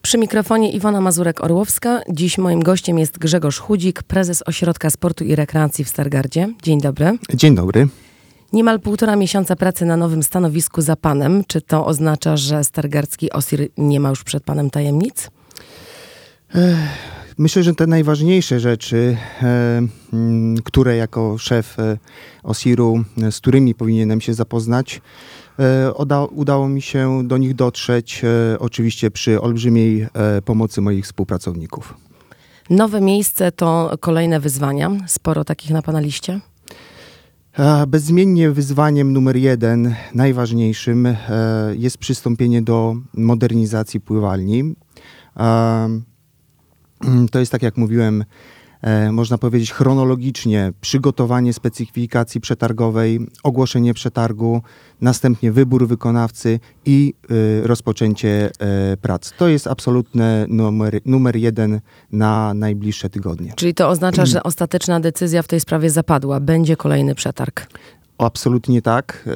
Przy mikrofonie Iwona Mazurek-Orłowska. Dziś moim gościem jest Grzegorz Chudzik, prezes Ośrodka Sportu i Rekreacji w Stargardzie. Dzień dobry. Dzień dobry. Niemal 1,5 miesiąca pracy na nowym stanowisku za panem. Czy to oznacza, że stargardzki OSIR nie ma już przed panem tajemnic? Myślę, że te najważniejsze rzeczy, które jako szef OSIR-u, z którymi powinienem się zapoznać, udało mi się do nich dotrzeć, oczywiście przy olbrzymiej pomocy moich współpracowników. Nowe miejsce to kolejne wyzwania. Sporo takich na pana liście? Bezwzględnie wyzwaniem numer 1, najważniejszym, jest przystąpienie do modernizacji pływalni. To jest, tak jak mówiłem, można powiedzieć chronologicznie przygotowanie specyfikacji przetargowej, ogłoszenie przetargu, następnie wybór wykonawcy i rozpoczęcie prac. To jest absolutny numer 1 na najbliższe tygodnie. Czyli to oznacza, że ostateczna decyzja w tej sprawie zapadła. Będzie kolejny przetarg. Absolutnie tak.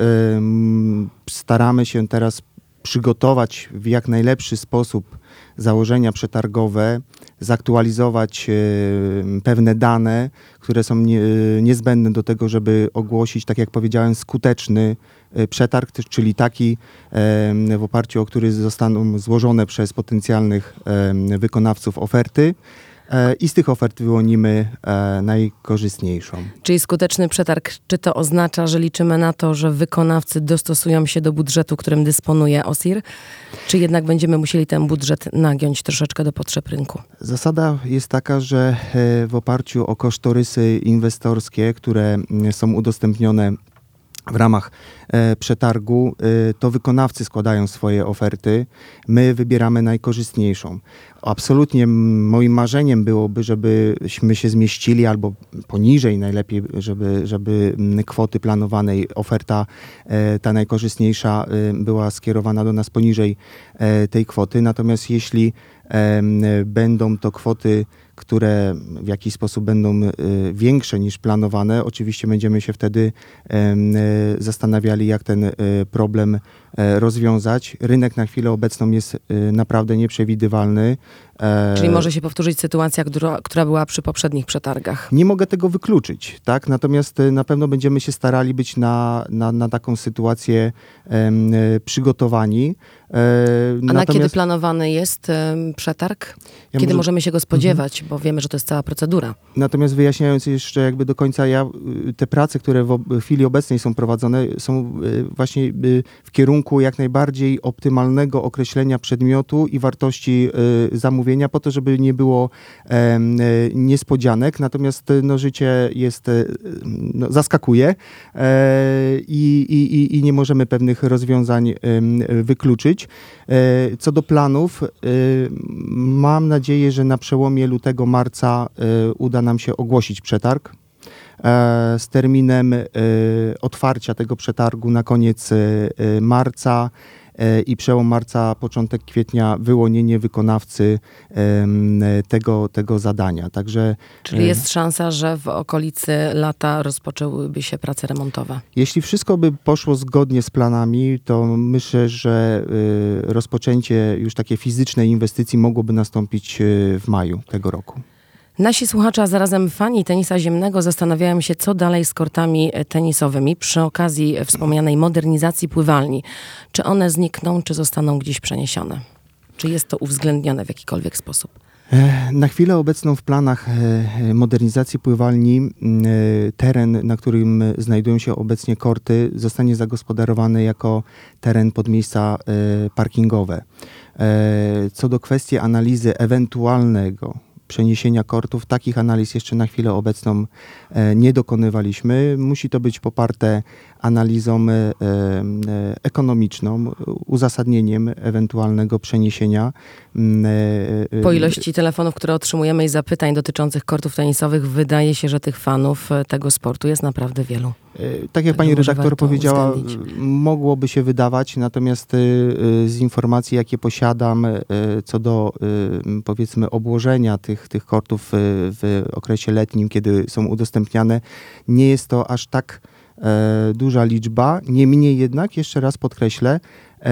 Staramy się teraz przygotować w jak najlepszy sposób założenia przetargowe, zaktualizować pewne dane, które są niezbędne do tego, żeby ogłosić, tak jak powiedziałem, skuteczny przetarg, czyli taki, w oparciu o który zostaną złożone przez potencjalnych wykonawców oferty. I z tych ofert wyłonimy najkorzystniejszą. Czyli skuteczny przetarg, czy to oznacza, że liczymy na to, że wykonawcy dostosują się do budżetu, którym dysponuje OSIR, czy jednak będziemy musieli ten budżet nagiąć troszeczkę do potrzeb rynku? Zasada jest taka, że w oparciu o kosztorysy inwestorskie, które są udostępnione w ramach przetargu, to wykonawcy składają swoje oferty. My wybieramy najkorzystniejszą. Absolutnie moim marzeniem byłoby, żebyśmy się zmieścili albo poniżej najlepiej, żeby kwoty planowanej, oferta ta najkorzystniejsza była skierowana do nas poniżej tej kwoty. Natomiast jeśli będą to kwoty, które w jakiś sposób będą większe niż planowane, oczywiście będziemy się wtedy zastanawiali, jak ten problem rozwiązać. Rynek na chwilę obecną jest naprawdę nieprzewidywalny. Czyli może się powtórzyć sytuacja, która była przy poprzednich przetargach. Nie mogę tego wykluczyć, tak? Natomiast na pewno będziemy się starali być na taką sytuację przygotowani. A na kiedy planowany jest przetarg? Kiedy możemy się go spodziewać? Bo wiemy, że to jest cała procedura. Natomiast wyjaśniając jeszcze jakby do końca, te prace, które w chwili obecnej są prowadzone, są właśnie w kierunku jak najbardziej optymalnego określenia przedmiotu i wartości zamówienia, po to, żeby nie było niespodzianek. Natomiast życie jest, zaskakuje i nie możemy pewnych rozwiązań wykluczyć. Co do planów, mam nadzieję, że na przełomie lutego, marca uda nam się ogłosić przetarg z terminem otwarcia tego przetargu na koniec marca i przełom marca, początek kwietnia wyłonienie wykonawcy tego zadania. Także, czyli jest szansa, że w okolicy lata rozpoczęłyby się prace remontowe? Jeśli wszystko by poszło zgodnie z planami, to myślę, że rozpoczęcie już takiej fizycznej inwestycji mogłoby nastąpić w maju tego roku. Nasi słuchacze, a zarazem fani tenisa ziemnego zastanawiają się, co dalej z kortami tenisowymi przy okazji wspomnianej modernizacji pływalni. Czy one znikną, czy zostaną gdzieś przeniesione? Czy jest to uwzględnione w jakikolwiek sposób? Na chwilę obecną w planach modernizacji pływalni teren, na którym znajdują się obecnie korty, zostanie zagospodarowany jako teren pod miejsca parkingowe. Co do kwestii analizy ewentualnego przeniesienia kortów, takich analiz jeszcze na chwilę obecną nie dokonywaliśmy. Musi to być poparte analizą ekonomiczną, uzasadnieniem ewentualnego przeniesienia. Po ilości telefonów, które otrzymujemy i zapytań dotyczących kortów tenisowych, wydaje się, że tych fanów tego sportu jest naprawdę wielu. Tak jak pani redaktor powiedziała, mogłoby się wydawać, natomiast z informacji, jakie posiadam co do powiedzmy obłożenia tych kortów w okresie letnim, kiedy są udostępniane, nie jest to aż tak duża liczba. Niemniej jednak, jeszcze raz podkreślę,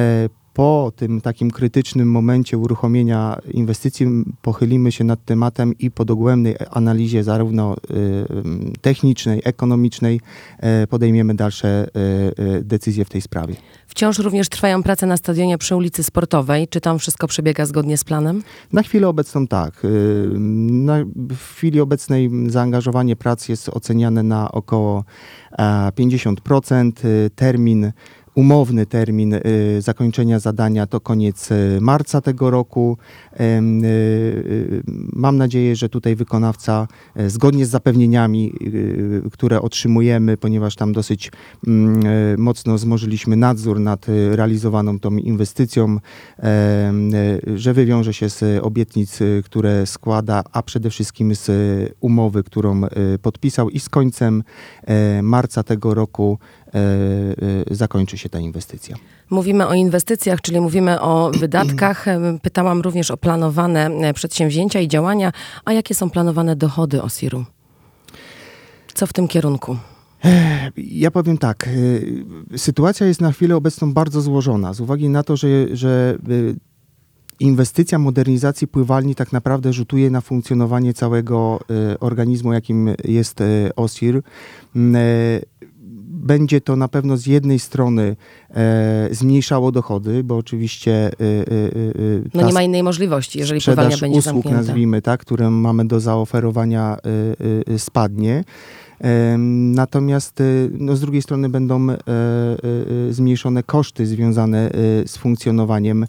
po tym takim krytycznym momencie uruchomienia inwestycji pochylimy się nad tematem i po dogłębnej analizie zarówno technicznej, ekonomicznej podejmiemy dalsze decyzje w tej sprawie. Wciąż również trwają prace na stadionie przy ulicy Sportowej. Czy tam wszystko przebiega zgodnie z planem? Na chwilę obecną tak. W chwili obecnej zaangażowanie prac jest oceniane na około 50%. Umowny termin zakończenia zadania to koniec marca tego roku. Mam nadzieję, że tutaj wykonawca zgodnie z zapewnieniami, które otrzymujemy, ponieważ tam dosyć mocno wzmożyliśmy nadzór nad realizowaną tą inwestycją, że wywiąże się z obietnic, które składa, a przede wszystkim z umowy, którą podpisał i z końcem marca tego roku zakończy się ta inwestycja. Mówimy o inwestycjach, czyli mówimy o wydatkach. Pytałam również o planowane przedsięwzięcia i działania. A jakie są planowane dochody OSIR-u? Co w tym kierunku? Ja powiem tak. Sytuacja jest na chwilę obecną bardzo złożona. Z uwagi na to, że inwestycja modernizacji pływalni tak naprawdę rzutuje na funkcjonowanie całego organizmu, jakim jest OSIR. Będzie to na pewno z jednej strony zmniejszało dochody, bo oczywiście no nie ma innej możliwości, jeżeli pływalnia będzie usług, zamknięta. nazwijmy, tak, które mamy do zaoferowania, spadnie. Natomiast no, z drugiej strony będą zmniejszone koszty związane z funkcjonowaniem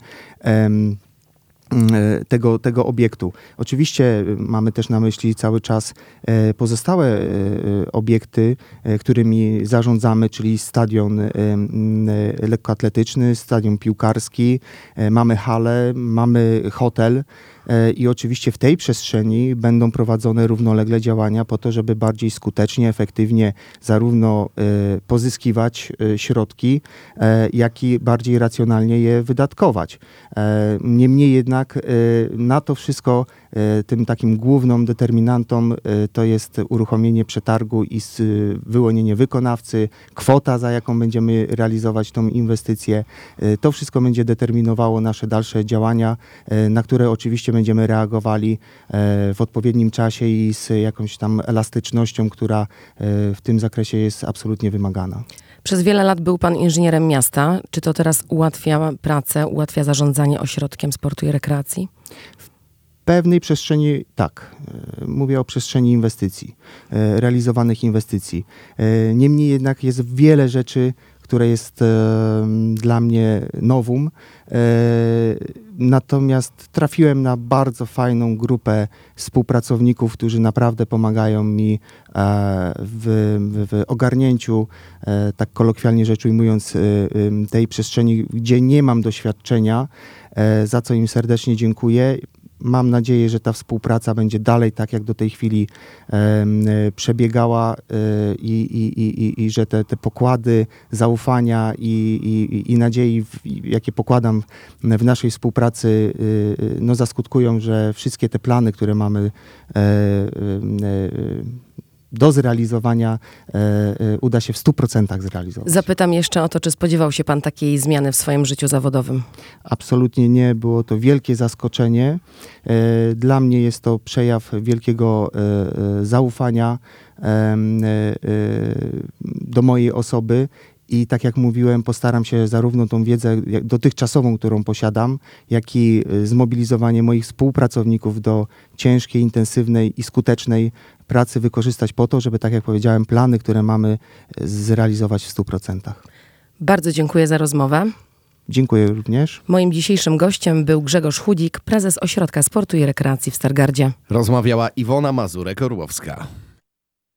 tego obiektu. Oczywiście mamy też na myśli cały czas pozostałe obiekty, którymi zarządzamy, czyli stadion lekkoatletyczny, stadion piłkarski, mamy halę, mamy hotel. I oczywiście w tej przestrzeni będą prowadzone równolegle działania po to, żeby bardziej skutecznie, efektywnie zarówno pozyskiwać środki, jak i bardziej racjonalnie je wydatkować. Niemniej jednak na to wszystko tym takim główną determinantą to jest uruchomienie przetargu i wyłonienie wykonawcy, kwota, za jaką będziemy realizować tą inwestycję. To wszystko będzie determinowało nasze dalsze działania, na które oczywiście będziemy reagowali w odpowiednim czasie i z jakąś tam elastycznością, która w tym zakresie jest absolutnie wymagana. Przez wiele lat był pan inżynierem miasta. Czy to teraz ułatwia pracę, ułatwia zarządzanie ośrodkiem sportu i rekreacji? W pewnej przestrzeni tak. Mówię o przestrzeni inwestycji, realizowanych inwestycji. Niemniej jednak jest wiele rzeczy, które jest dla mnie nowum. Natomiast trafiłem na bardzo fajną współpracowników, którzy naprawdę pomagają mi w ogarnięciu, tak kolokwialnie rzecz ujmując, tej przestrzeni, gdzie nie mam doświadczenia, za co im serdecznie dziękuję. Mam nadzieję, że ta współpraca będzie dalej tak, jak do tej chwili przebiegała i że te pokłady zaufania i nadziei, jakie pokładam w naszej współpracy, no zaskutkują, że wszystkie te plany, które mamy do zrealizowania, uda się w 100% zrealizować. Zapytam jeszcze o to, czy spodziewał się pan takiej zmiany w swoim życiu zawodowym? Absolutnie nie. Było to wielkie zaskoczenie. Dla mnie jest to przejaw wielkiego zaufania do mojej osoby. I tak jak mówiłem, postaram się zarówno tą wiedzę dotychczasową, którą posiadam, jak i zmobilizowanie moich współpracowników do ciężkiej, intensywnej i skutecznej pracy wykorzystać po to, żeby, tak jak powiedziałem, plany, które mamy, zrealizować w 100%. Bardzo dziękuję za rozmowę. Dziękuję również. Moim dzisiejszym gościem był Grzegorz Chudzik, prezes Ośrodka Sportu i Rekreacji w Stargardzie. Rozmawiała Iwona Mazurek-Orłowska.